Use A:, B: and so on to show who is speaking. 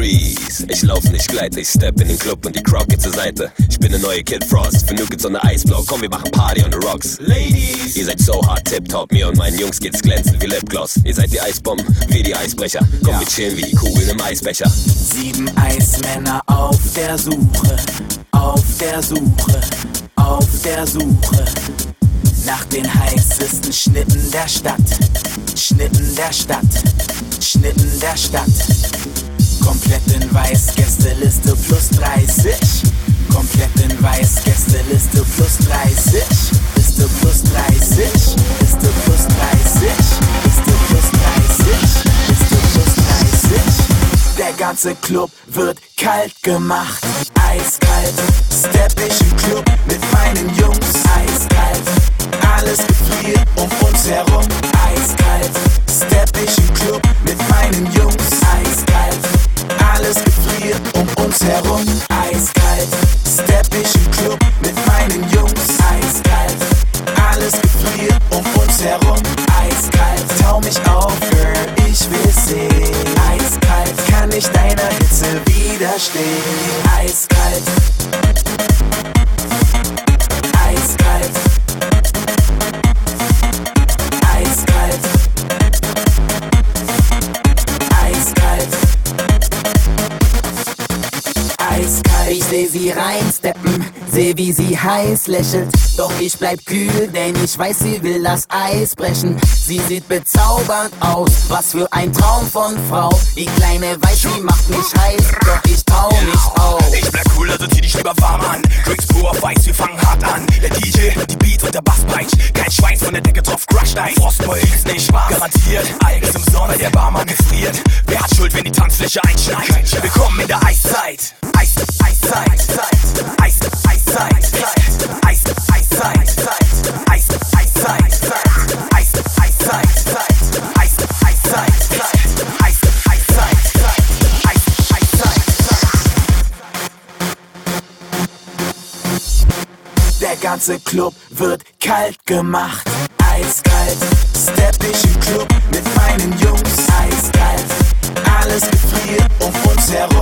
A: Freeze. Ich lauf nicht, gleite, ich step in den Club und die Crowd geht zur Seite. Ich bin der neue Kid Frost, für Nuke gibt's so ne Eisblock. Komm, wir machen Party on the Rocks. Ladies, ihr seid so hart tipptopp, mir und meinen Jungs geht's glänzend wie Lipgloss. Ihr seid die Eisbomben, wir die Eisbrecher. Komm, wir chillen wie die Kugeln im Eisbecher.
B: 7 Eismänner auf der Suche, auf der Suche, auf der Suche nach den heißesten Schnitten der Stadt, Schnitten der Stadt, Schnitten der Stadt. Komplett in weiß, Gästeliste plus 30. Komplett in weiß, Gästeliste plus 30. Liste plus 30, Liste plus 30, Liste plus 30, Liste plus 30. Der ganze Club wird kalt gemacht, eiskalt. Stepp ich im Club mit meinen Jungs, eiskalt. Alles gefriert um uns herum, eiskalt. Stepp ich im Club mit meinen Jungs, eiskalt. Alles gefriert um uns herum, eiskalt. Stepp ich im Club mit meinen Jungs, eiskalt. Alles gefriert um uns herum, eiskalt. Tau mich auf, Girl, ich will sehen. Eiskalt, kann ich deiner Hitze widerstehen. Eiskalt, eiskalt, eiskalt, eiskalt, eiskalt. Ich seh sie reinsteppen, seh wie sie heiß lächelt. Doch ich bleib kühl, denn ich weiß, sie will das Eis brechen. Sie sieht bezaubernd aus, was für ein Traum von Frau. Die kleine weiß, sie macht mich heiß, doch ich trau mich auf.
C: Ich bleib cool, also zieh dich lieber warm an. Drinks pur auf Weiß, wir fangen hart an. Der DJ, die Beat und der Bass peitscht. Kein Schwein von der Decke drauf, crushed Eis. Frostboy, ist nicht Spaß, garantiert. Eis im Sommer, der Barmann gefriert. Wer hat Schuld, wenn die Tanzfläche einschneit? Willkommen in der Eiszeit. Eis, Eiszeit, Eis, Eiszeit, Eis, Eiszeit, Eis, Eiszeit, Eis, Eiszeit, Eis, Eiszeit, Eis, Eiszeit, Eis, Eiszeit.
B: Der ganze Club wird kalt gemacht, eiskalt. Stepp ich im Club mit meinen Jungs, eiskalt. Alles gefriert um uns herum,